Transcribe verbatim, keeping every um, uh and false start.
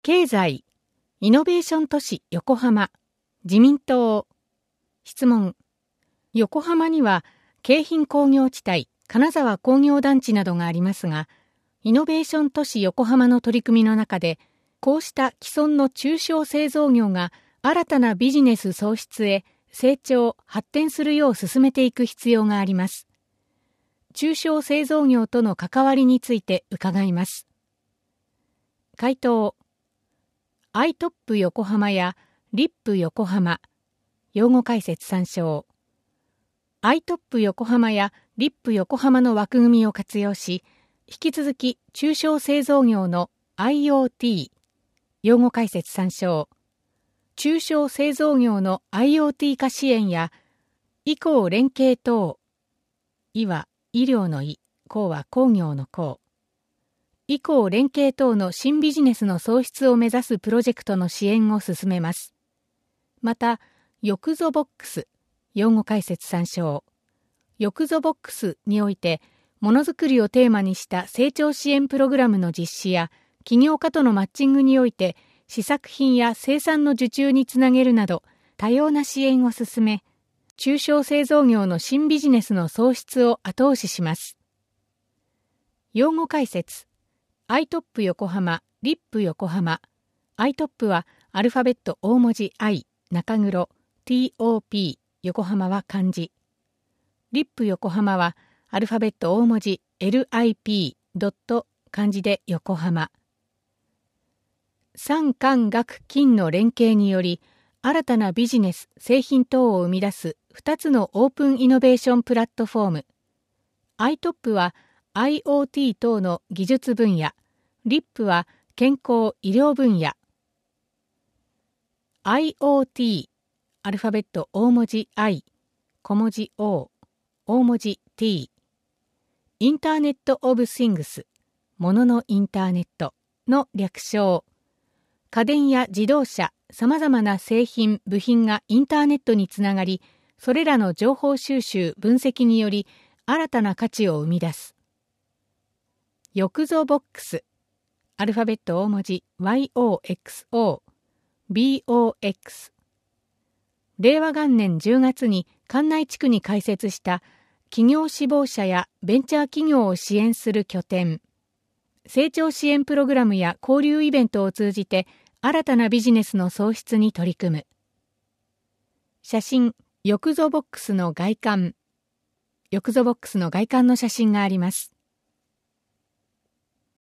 経済イノベーション都市横浜、自民党。質問。横浜には京浜工業地帯、金沢工業団地などがありますが、イノベーション都市横浜の取り組みの中で、こうした既存の中小製造業が新たなビジネス創出へ成長・発展するよう進めていく必要があります。中小製造業との関わりについて伺います。回答。アイトップ横浜やリップ横浜、用語解説参照。アイトップ横浜やリップ横浜の枠組みを活用し、引き続き中小製造業の アイオーティー、用語解説参照。中小製造業の アイオーティー 化支援や、医工連携等、医は医療の医、工は工業の工。医工連携等の新ビジネスの創出を目指すプロジェクトの支援を進めます。また、よくぞボックス、用語解説参照。よくぞボックスにおいて、ものづくりをテーマにした成長支援プログラムの実施や、起業家とのマッチングにおいて、試作品や生産の受注につなげるなど、多様な支援を進め、中小製造業の新ビジネスの創出を後押しします。用語解説。アイトップ横浜、リップ横浜。アイトップはアルファベット大文字 I、中黒、ティーオーピー、横浜は漢字。リップ横浜はアルファベット大文字 エルアイピー、ドット、漢字で横浜。産官学金の連携により、新たなビジネス、製品等を生み出すふたつのオープンイノベーションプラットフォーム。アイトップは アイオーティー 等の技術分野、リップは健康・医療分野。アイオーティー、アルファベット大文字 I、小文字 O、大文字 T。インターネット・オブ・シングス、もののインターネットの略称。家電や自動車、様々な製品・部品がインターネットにつながり、それらの情報収集・分析により新たな価値を生み出す。よくぞボックス、アルファベット大文字 ワイオーエックスオー、ビーオーエックス。令和元年じゅうがつに関内地区に開設した企業志望者やベンチャー企業を支援する拠点。成長支援プログラムや交流イベントを通じて新たなビジネスの創出に取り組む。写真、よくぞボックスの外観。よくぞボックスの外観の写真があります。